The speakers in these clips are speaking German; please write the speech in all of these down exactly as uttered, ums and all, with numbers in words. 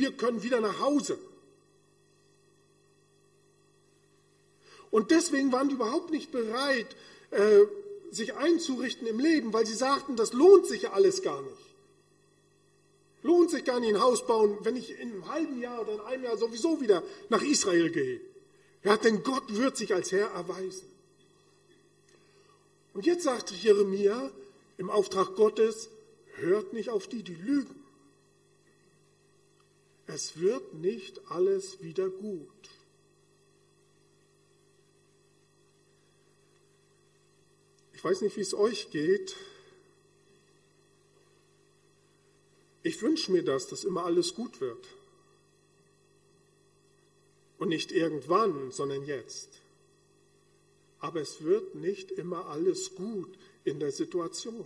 wir können wieder nach Hause. Und deswegen waren die überhaupt nicht bereit, äh, sich einzurichten im Leben, weil sie sagten, das lohnt sich ja alles gar nicht. Lohnt sich gar nicht ein Haus bauen, wenn ich in einem halben Jahr oder in einem Jahr sowieso wieder nach Israel gehe. Ja, denn Gott wird sich als Herr erweisen. Und jetzt sagt Jeremia im Auftrag Gottes, hört nicht auf die, die lügen. Es wird nicht alles wieder gut. Ich weiß nicht, wie es euch geht. Ich wünsche mir das, dass immer alles gut wird. Und nicht irgendwann, sondern jetzt. Aber es wird nicht immer alles gut in der Situation.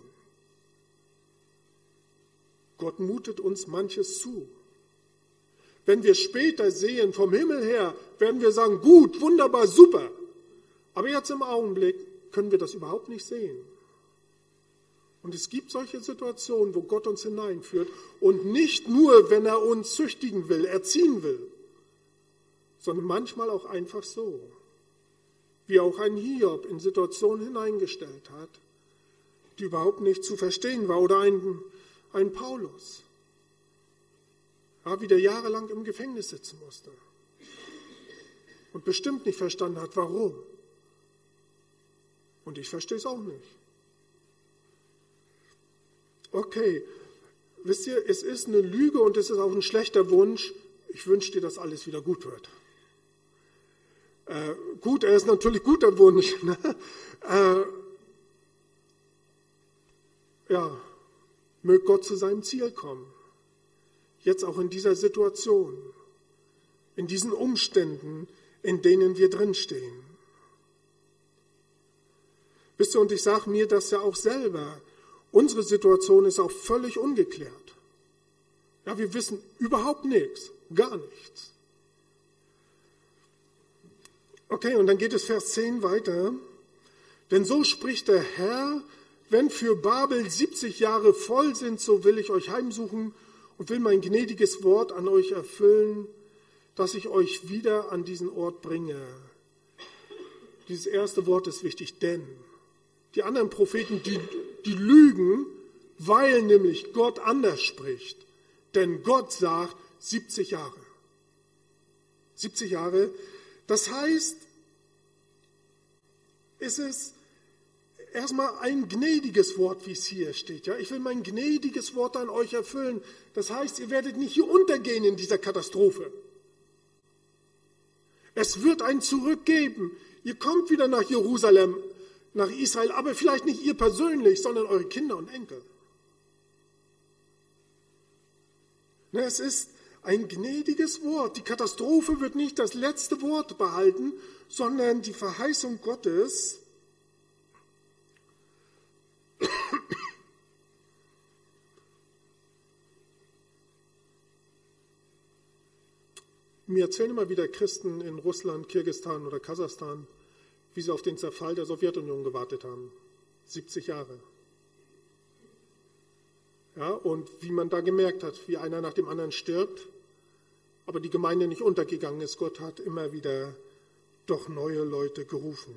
Gott mutet uns manches zu. Wenn wir später sehen, vom Himmel her, werden wir sagen, gut, wunderbar, super. Aber jetzt im Augenblick können wir das überhaupt nicht sehen. Und es gibt solche Situationen, wo Gott uns hineinführt und nicht nur, wenn er uns züchtigen will, erziehen will, sondern manchmal auch einfach so, wie auch ein Hiob in Situationen hineingestellt hat, die überhaupt nicht zu verstehen war, oder ein, ein Paulus, ja, wie der jahrelang im Gefängnis sitzen musste und bestimmt nicht verstanden hat, warum. Und ich verstehe es auch nicht. Okay, wisst ihr, es ist eine Lüge und es ist auch ein schlechter Wunsch. Ich wünsche dir, dass alles wieder gut wird. Äh, gut, er ist natürlich guter Wunsch. Ne? Äh, ja, möge Gott zu seinem Ziel kommen. Jetzt auch in dieser Situation, in diesen Umständen, in denen wir drinstehen. Wisst ihr, und ich sage mir das ja auch selber, unsere Situation ist auch völlig ungeklärt. Ja, wir wissen überhaupt nichts, gar nichts. Okay, und dann geht es Vers zehn weiter. Denn so spricht der Herr, wenn für Babel siebzig Jahre voll sind, so will ich euch heimsuchen und will mein gnädiges Wort an euch erfüllen, dass ich euch wieder an diesen Ort bringe. Dieses erste Wort ist wichtig, denn. Die anderen Propheten, die, die lügen, weil nämlich Gott anders spricht. Denn Gott sagt siebzig Jahre. siebzig Jahre, das heißt, es ist erstmal ein gnädiges Wort, wie es hier steht. Ja? Ich will mein gnädiges Wort an euch erfüllen. Das heißt, ihr werdet nicht hier untergehen in dieser Katastrophe. Es wird ein Zurück geben. Ihr kommt wieder nach Jerusalem, nach Israel, aber vielleicht nicht ihr persönlich, sondern eure Kinder und Enkel. Es ist ein gnädiges Wort. Die Katastrophe wird nicht das letzte Wort behalten, sondern die Verheißung Gottes. Mir erzählen immer wieder Christen in Russland, Kirgisistan oder Kasachstan, wie sie auf den Zerfall der Sowjetunion gewartet haben. siebzig Jahre. Ja, und wie man da gemerkt hat, wie einer nach dem anderen stirbt, aber die Gemeinde nicht untergegangen ist. Gott hat immer wieder doch neue Leute gerufen.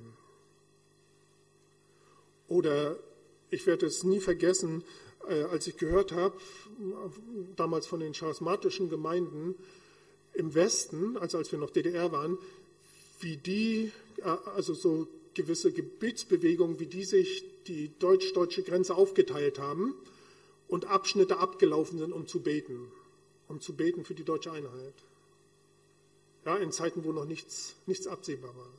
Oder ich werde es nie vergessen, als ich gehört habe, damals von den charismatischen Gemeinden im Westen, also als wir noch D D R waren, wie die, also so gewisse Gebetsbewegungen, wie die sich die deutsch-deutsche Grenze aufgeteilt haben und Abschnitte abgelaufen sind, um zu beten, um zu beten für die deutsche Einheit. Ja, in Zeiten, wo noch nichts, nichts absehbar war.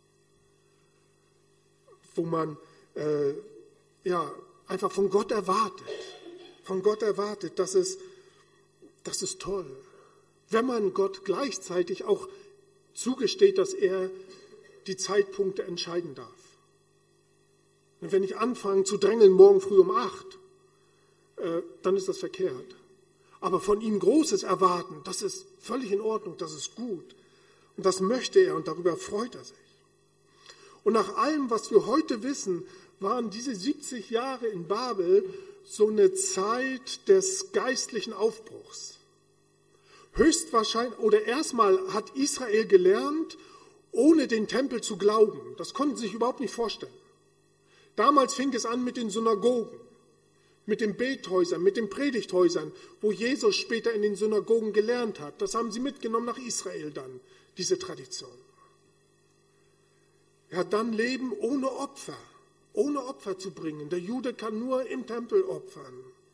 Wo man äh, ja, einfach von Gott erwartet, von Gott erwartet, das ist, das ist toll. Wenn man Gott gleichzeitig auch zugesteht, dass er die Zeitpunkte entscheiden darf. Und wenn ich anfange zu drängeln morgen früh um acht, äh, dann ist das verkehrt. Aber von ihm Großes erwarten, das ist völlig in Ordnung, das ist gut. Und das möchte er und darüber freut er sich. Und nach allem, was wir heute wissen, waren diese siebzig Jahre in Babel so eine Zeit des geistlichen Aufbruchs. höchstwahrscheinlich, oder erstmal hat Israel gelernt, ohne den Tempel zu glauben. Das konnten sie sich überhaupt nicht vorstellen. Damals fing es an mit den Synagogen, mit den Bethäusern, mit den Predigthäusern, wo Jesus später in den Synagogen gelernt hat. Das haben sie mitgenommen nach Israel dann, diese Tradition. Ja, dann Leben ohne Opfer, ohne Opfer zu bringen. Der Jude kann nur im Tempel opfern.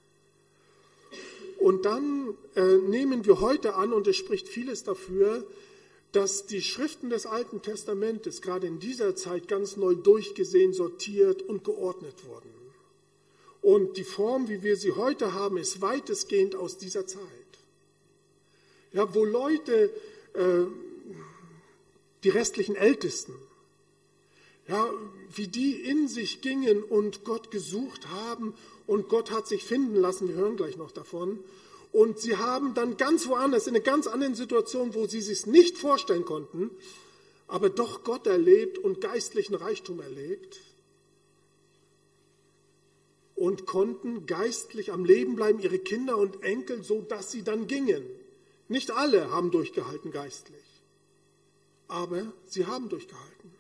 Und dann äh, nehmen wir heute an, und es spricht vieles dafür, dass die Schriften des Alten Testamentes gerade in dieser Zeit ganz neu durchgesehen, sortiert und geordnet wurden. Und die Form, wie wir sie heute haben, ist weitestgehend aus dieser Zeit. Ja, wo Leute, äh, die restlichen Ältesten, ja, wie die in sich gingen und Gott gesucht haben und Gott hat sich finden lassen, wir hören gleich noch davon. Und sie haben dann ganz woanders, in einer ganz anderen Situation, wo sie es sich nicht vorstellen konnten, aber doch Gott erlebt und geistlichen Reichtum erlebt und konnten geistlich am Leben bleiben, ihre Kinder und Enkel, so dass sie dann gingen. Nicht alle haben durchgehalten geistlich, aber sie haben durchgehalten.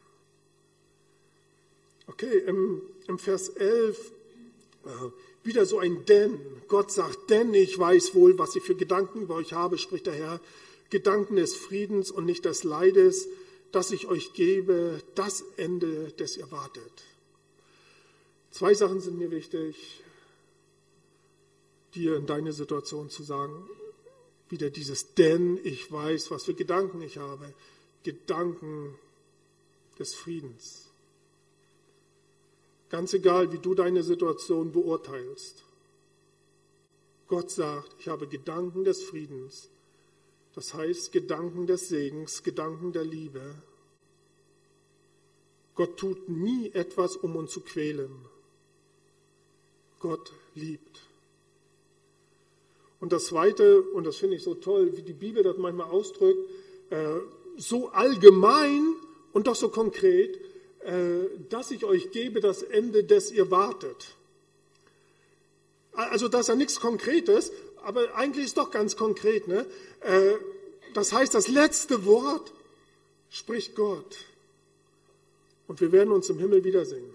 Okay, im, im Vers elf, äh, wieder so ein Denn. Gott sagt, denn ich weiß wohl, was ich für Gedanken über euch habe, spricht der Herr, Gedanken des Friedens und nicht des Leides, dass ich euch gebe, das Ende, das ihr wartet. Zwei Sachen sind mir wichtig, dir in deine Situation zu sagen. Wieder dieses Denn ich weiß, was für Gedanken ich habe. Gedanken des Friedens. Ganz egal, wie du deine Situation beurteilst. Gott sagt, ich habe Gedanken des Friedens. Das heißt Gedanken des Segens, Gedanken der Liebe. Gott tut nie etwas, um uns zu quälen. Gott liebt. Und das Zweite, und das finde ich so toll, wie die Bibel das manchmal ausdrückt, äh, so allgemein und doch so konkret, dass ich euch gebe das Ende, das ihr wartet. Also das ist ja nichts Konkretes, aber eigentlich ist doch ganz konkret. Ne? Das heißt, das letzte Wort spricht Gott. Und wir werden uns im Himmel wiedersehen.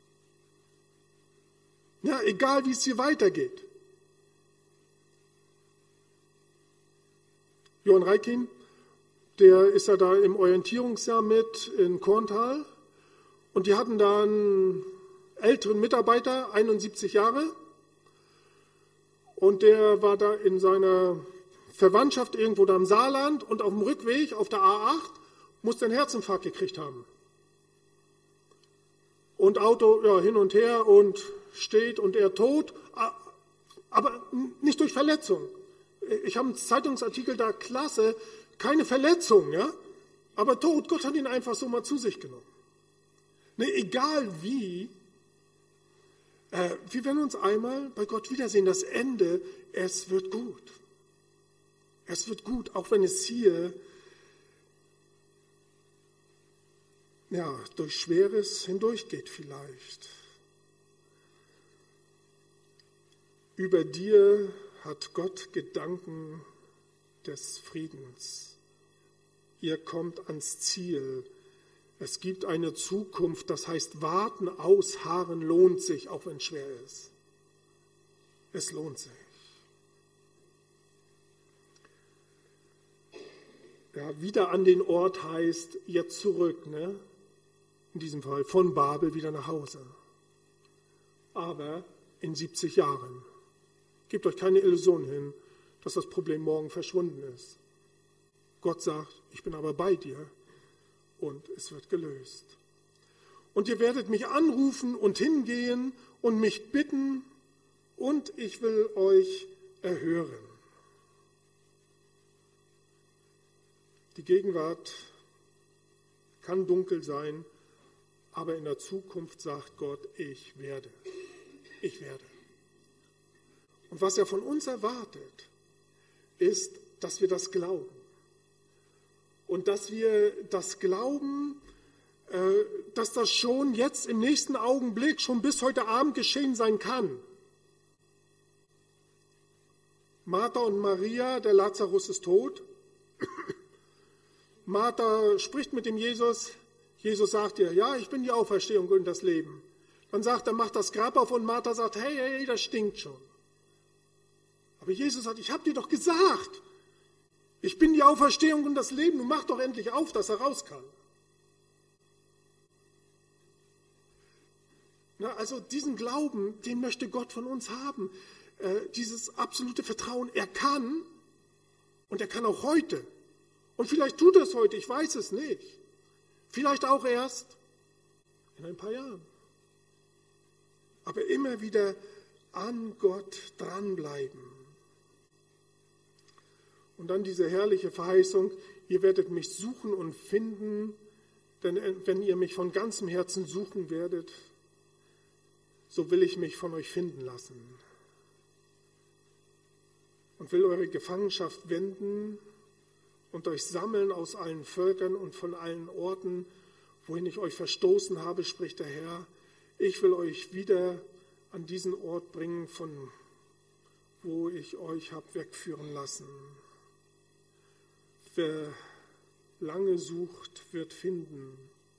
Ja, egal wie es hier weitergeht. Johann Reikin, der ist ja da im Orientierungsjahr mit in Korntal. Und die hatten da einen älteren Mitarbeiter, einundsiebzig Jahre. Und der war da in seiner Verwandtschaft irgendwo da im Saarland. Und auf dem Rückweg auf der A acht musste einen Herzinfarkt gekriegt haben. Und Auto ja, hin und her und steht und er tot. Aber nicht durch Verletzung. Ich habe einen Zeitungsartikel da, klasse, keine Verletzung, ja, aber tot. Gott hat ihn einfach so mal zu sich genommen. Ne, egal wie, äh, wir werden uns einmal bei Gott wiedersehen. Das Ende, es wird gut. Es wird gut, auch wenn es hier ja, durch Schweres hindurchgeht vielleicht. Über dir hat Gott Gedanken des Friedens. Ihr kommt ans Ziel. Es gibt eine Zukunft, das heißt, warten, ausharren lohnt sich, auch wenn es schwer ist. Es lohnt sich. Ja, wieder an den Ort heißt, jetzt zurück, ne? In diesem Fall von Babel wieder nach Hause. Aber in siebzig Jahren. Gebt euch keine Illusion hin, dass das Problem morgen verschwunden ist. Gott sagt, ich bin aber bei dir. Und es wird gelöst. Und ihr werdet mich anrufen und hingehen und mich bitten und ich will euch erhören. Die Gegenwart kann dunkel sein, aber in der Zukunft sagt Gott, ich werde. Ich werde. Und was er von uns erwartet, ist, dass wir das glauben. Und dass wir das glauben, dass das schon jetzt im nächsten Augenblick, schon bis heute Abend geschehen sein kann. Martha und Maria, der Lazarus ist tot. Martha spricht mit dem Jesus. Jesus sagt ihr, ja, ich bin die Auferstehung und das Leben. Dann sagt er, macht das Grab auf und Martha sagt, hey, hey, das stinkt schon. Aber Jesus sagt, ich habe dir doch gesagt, ich bin die Auferstehung und das Leben. Du mach doch endlich auf, dass er raus kann. Na, also diesen Glauben, den möchte Gott von uns haben. Äh, dieses absolute Vertrauen, er kann und er kann auch heute. Und vielleicht tut er es heute, ich weiß es nicht. Vielleicht auch erst in ein paar Jahren. Aber immer wieder an Gott dranbleiben. Und dann diese herrliche Verheißung, ihr werdet mich suchen und finden, denn wenn ihr mich von ganzem Herzen suchen werdet, so will ich mich von euch finden lassen. Und will eure Gefangenschaft wenden und euch sammeln aus allen Völkern und von allen Orten, wohin ich euch verstoßen habe, spricht der Herr. Ich will euch wieder an diesen Ort bringen, von wo ich euch habe wegführen lassen. Wer lange sucht, wird finden.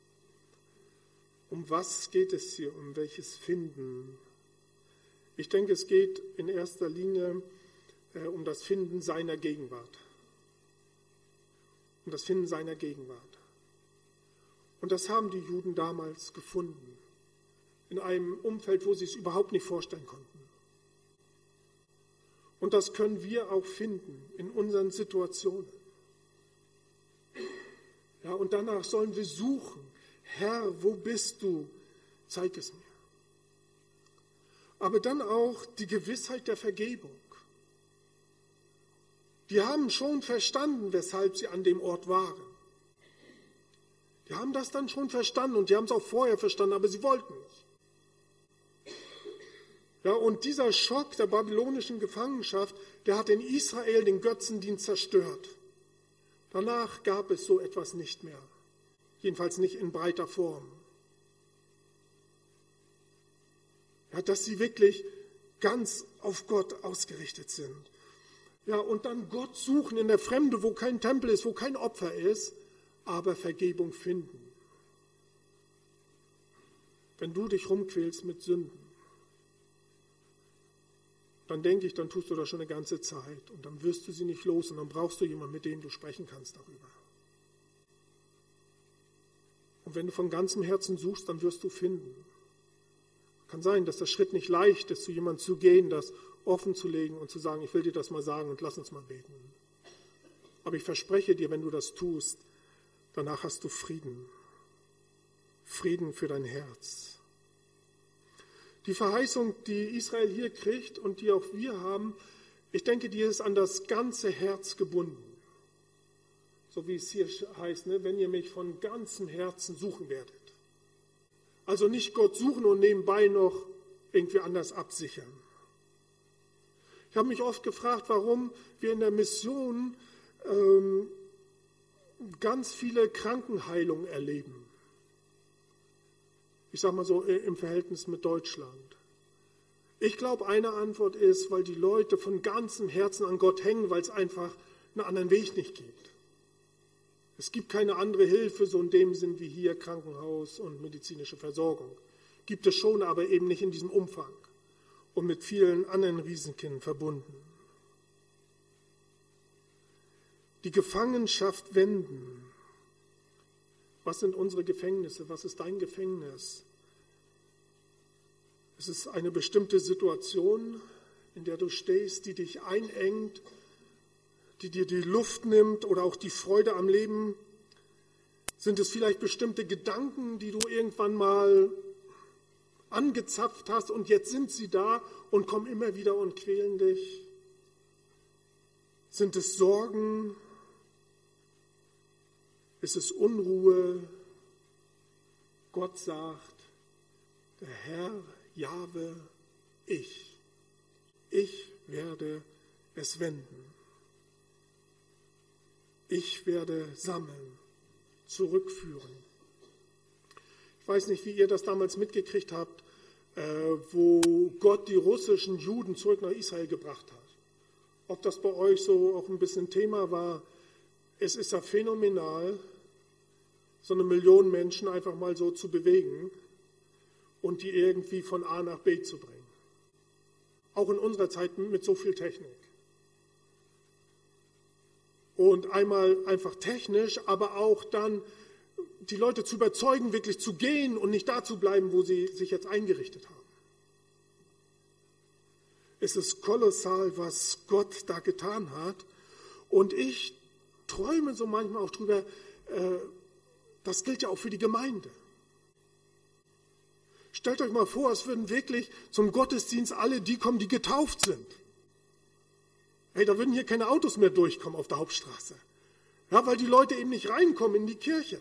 Um was geht es hier? Um welches Finden? Ich denke, es geht in erster Linie äh, um das Finden seiner Gegenwart. Um das Finden seiner Gegenwart. Und das haben die Juden damals gefunden. In einem Umfeld, wo sie es überhaupt nicht vorstellen konnten. Und das können wir auch finden in unseren Situationen. Ja, und danach sollen wir suchen. Herr, wo bist du? Zeig es mir. Aber dann auch die Gewissheit der Vergebung. Die haben schon verstanden, weshalb sie an dem Ort waren. Die haben das dann schon verstanden und die haben es auch vorher verstanden, aber sie wollten nicht. Ja, und dieser Schock der babylonischen Gefangenschaft, der hat in Israel den Götzendienst zerstört. Danach gab es so etwas nicht mehr. Jedenfalls nicht in breiter Form. Ja, dass sie wirklich ganz auf Gott ausgerichtet sind. Ja, und dann Gott suchen in der Fremde, wo kein Tempel ist, wo kein Opfer ist, aber Vergebung finden. Wenn du dich rumquälst mit Sünden, dann denke ich, dann tust du das schon eine ganze Zeit und dann wirst du sie nicht los und dann brauchst du jemanden, mit dem du sprechen kannst darüber. Und wenn du von ganzem Herzen suchst, dann wirst du finden. Kann sein, dass der Schritt nicht leicht ist, zu jemandem zu gehen, das offen zu legen und zu sagen, ich will dir das mal sagen und lass uns mal beten. Aber ich verspreche dir, wenn du das tust, danach hast du Frieden. Frieden für dein Herz. Die Verheißung, die Israel hier kriegt und die auch wir haben, ich denke, die ist an das ganze Herz gebunden. So wie es hier heißt, ne? Wenn ihr mich von ganzem Herzen suchen werdet. Also nicht Gott suchen und nebenbei noch irgendwie anders absichern. Ich habe mich oft gefragt, warum wir in der Mission ähm, ganz viele Krankenheilungen erleben. Ich sage mal so im Verhältnis mit Deutschland. Ich glaube, eine Antwort ist, weil die Leute von ganzem Herzen an Gott hängen, weil es einfach einen anderen Weg nicht gibt. Es gibt keine andere Hilfe, so in dem Sinn wie hier Krankenhaus und medizinische Versorgung. Gibt es schon, aber eben nicht in diesem Umfang und mit vielen anderen Risiken verbunden. Die Gefangenschaft wenden. Was sind unsere Gefängnisse? Was ist dein Gefängnis? Es ist eine bestimmte Situation, in der du stehst, die dich einengt, die dir die Luft nimmt oder auch die Freude am Leben. Sind es vielleicht bestimmte Gedanken, die du irgendwann mal angezapft hast und jetzt sind sie da und kommen immer wieder und quälen dich? Sind es Sorgen? Ist es Unruhe? Gott sagt, der Herr, Jahwe, ich, ich werde es wenden. Ich werde sammeln, zurückführen. Ich weiß nicht, wie ihr das damals mitgekriegt habt, äh, wo Gott die russischen Juden zurück nach Israel gebracht hat. ob das bei euch so auch ein bisschen Thema war. Es ist ja phänomenal, so eine Million Menschen einfach mal so zu bewegen und die irgendwie von A nach B zu bringen. Auch in unserer Zeit mit so viel Technik. Und einmal einfach technisch, aber auch dann die Leute zu überzeugen, wirklich zu gehen und nicht da zu bleiben, wo sie sich jetzt eingerichtet haben. Es ist kolossal, was Gott da getan hat. Und ich träume so manchmal auch drüber, äh, das gilt ja auch für die Gemeinde. Stellt euch mal vor, es würden wirklich zum Gottesdienst alle die kommen, die getauft sind. Hey, da würden hier keine Autos mehr durchkommen auf der Hauptstraße. Ja, weil die Leute eben nicht reinkommen in die Kirche.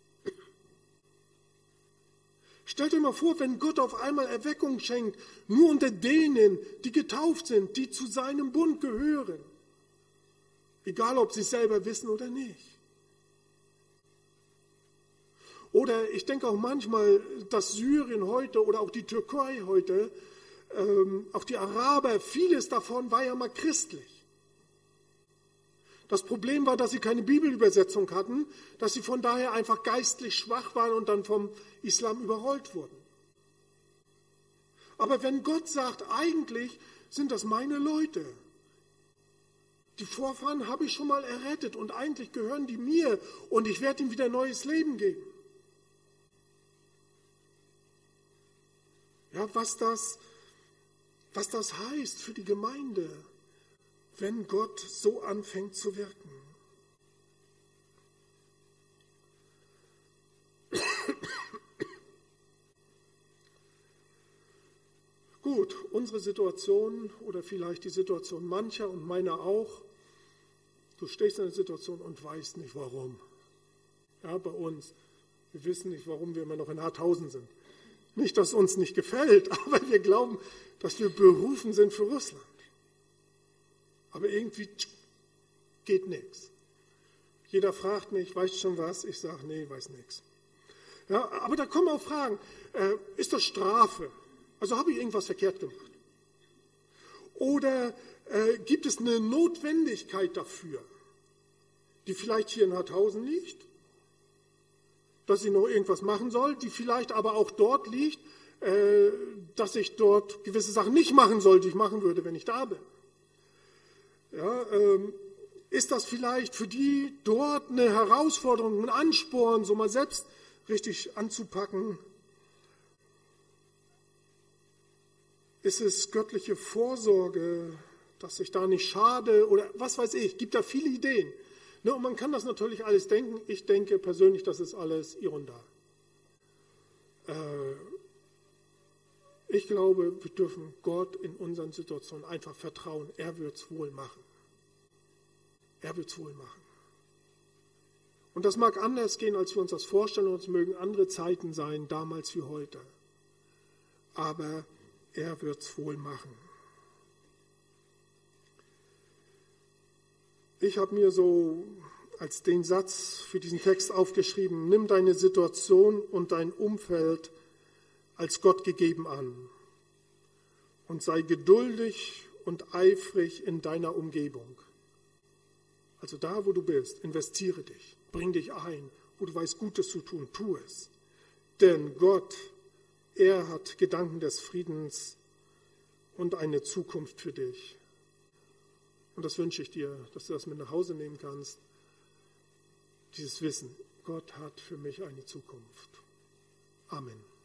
Stellt euch mal vor, wenn Gott auf einmal Erweckung schenkt, nur unter denen, die getauft sind, die zu seinem Bund gehören. Egal, ob sie es selber wissen oder nicht. Oder ich denke auch manchmal, dass Syrien heute oder auch die Türkei heute, ähm, auch die Araber, vieles davon war ja mal christlich. Das Problem war, dass sie keine Bibelübersetzung hatten, dass sie von daher einfach geistlich schwach waren und dann vom Islam überrollt wurden. Aber wenn Gott sagt, eigentlich sind das meine Leute, die Vorfahren habe ich schon mal errettet und eigentlich gehören die mir und ich werde ihnen wieder neues Leben geben. Ja, was das, was das heißt für die Gemeinde, wenn Gott so anfängt zu wirken. Gut, unsere Situation oder vielleicht die Situation mancher und meiner auch, du stehst in der Situation und weißt nicht warum. Ja, bei uns, wir wissen nicht, warum wir immer noch in Harthausen sind. Nicht, dass uns nicht gefällt, aber wir glauben, dass wir berufen sind für Russland. Aber irgendwie geht nichts. Jeder fragt mich, weißt du schon was? Ich sage, nee, weiß nichts. Ja, aber da kommen auch Fragen, äh, ist das Strafe? Also habe ich irgendwas verkehrt gemacht? Oder äh, gibt es eine Notwendigkeit dafür, die vielleicht hier in Harthausen liegt, dass ich noch irgendwas machen soll, die vielleicht aber auch dort liegt, äh, dass ich dort gewisse Sachen nicht machen soll, die ich machen würde, wenn ich da bin? Ja, ähm, ist das vielleicht für die dort eine Herausforderung, ein Ansporn, so mal selbst richtig anzupacken? Ist es göttliche Vorsorge, dass ich da nicht schade oder was weiß ich, gibt da viele Ideen. Ne, und man kann das natürlich alles denken. Ich denke persönlich, das ist alles irrundal. Äh, Ich glaube, wir dürfen Gott in unseren Situationen einfach vertrauen. Er wird es wohl machen. Er wird es wohl machen. Und das mag anders gehen, als wir uns das vorstellen, und es mögen andere Zeiten sein, damals wie heute. Aber er wird es wohl machen. Ich habe mir so als den Satz für diesen Text aufgeschrieben: Nimm deine Situation und dein Umfeld als Gott gegeben an und sei geduldig und eifrig in deiner Umgebung. Also da, wo du bist, investiere dich, bring dich ein, wo du weißt, Gutes zu tun, tu es. Denn Gott, er hat Gedanken des Friedens und eine Zukunft für dich. Und das wünsche ich dir, dass du das mit nach Hause nehmen kannst. Dieses Wissen, Gott hat für mich eine Zukunft. Amen.